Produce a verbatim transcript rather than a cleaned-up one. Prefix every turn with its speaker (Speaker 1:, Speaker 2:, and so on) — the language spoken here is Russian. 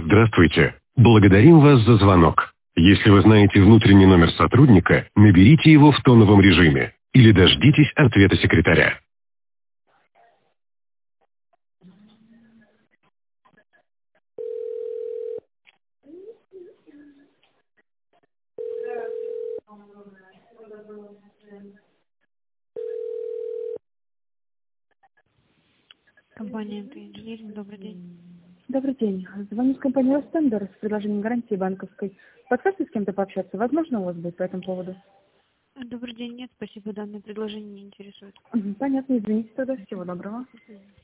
Speaker 1: Здравствуйте. Благодарим вас за звонок. Если вы знаете внутренний номер сотрудника, наберите его в тоновом режиме или дождитесь ответа секретаря.
Speaker 2: Компания эн тэ Инжиниринг, добрый день.
Speaker 3: Добрый день. Звоню с компании «Ростендер» с предложением гарантии банковской. Подскажите, с кем-то пообщаться? Возможно, у вас будет по этому поводу?
Speaker 2: Добрый день, нет, спасибо, данное предложение не интересует.
Speaker 3: Мгм, понятно, извините тогда. Всего доброго.
Speaker 2: До свидания.